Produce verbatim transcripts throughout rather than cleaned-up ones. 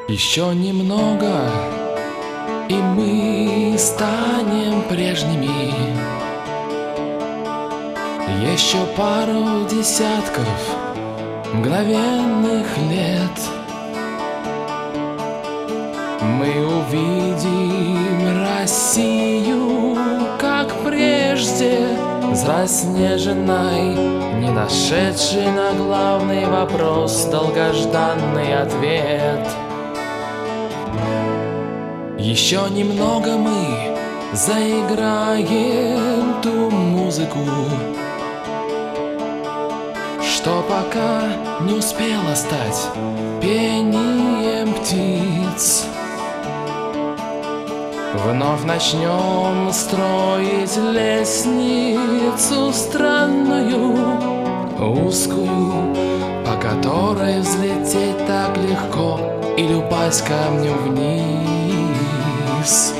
Еще немного, и мы станем прежними. Еще пару десятков мгновенных лет мы увидим Россию, как прежде, заснеженной, не нашедшей на главный вопрос долгожданный ответ. Еще немного мы заиграем ту музыку, что пока не успела стать пением птиц. Вновь начнем строить лестницу странную, узкую, по которой взлететь так легко или упасть камнем вниз.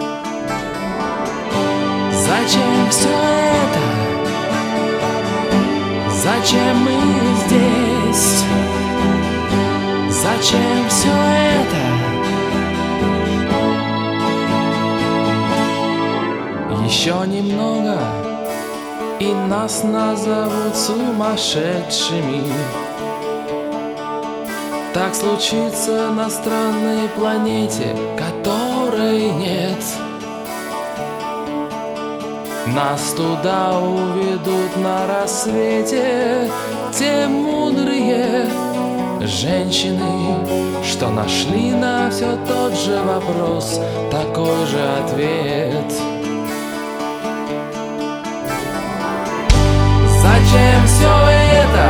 Зачем все это? Зачем мы здесь? Зачем все это? Еще немного, и нас назовут сумасшедшими. Так случится на странной планете, которой нет. Нас туда уведут на рассвете те мудрые женщины, что нашли на все тот же вопрос такой же ответ. Зачем все это?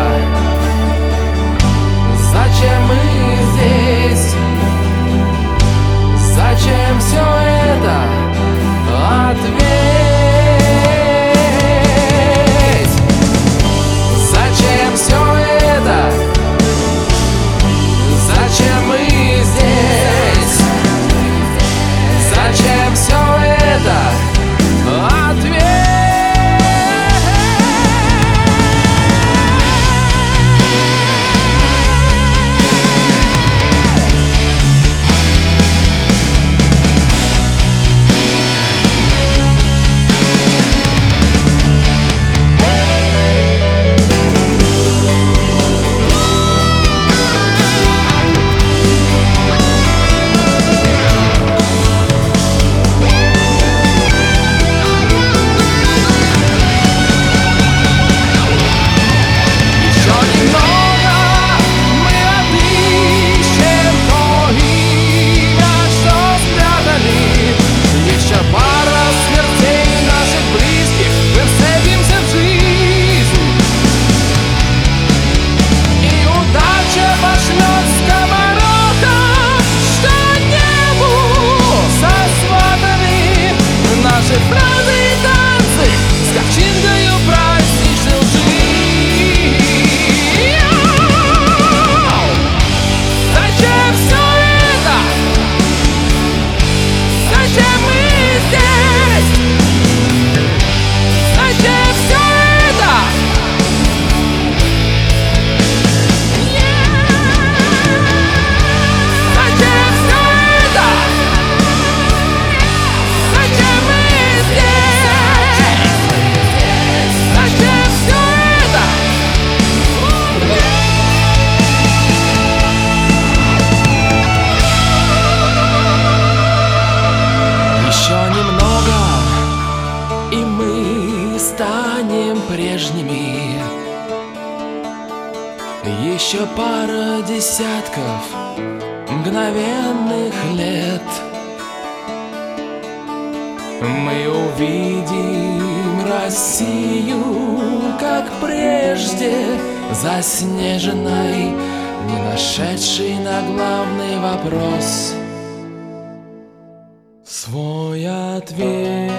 Зачем мы здесь? Зачем все это? Ответь! Зачем все это? Зачем мы здесь? Зачем все это? Ответь! Станем прежними. Еще пара десятков мгновенных лет мы увидим Россию, как прежде, заснеженной, не нашедшей на главный вопрос свой ответ.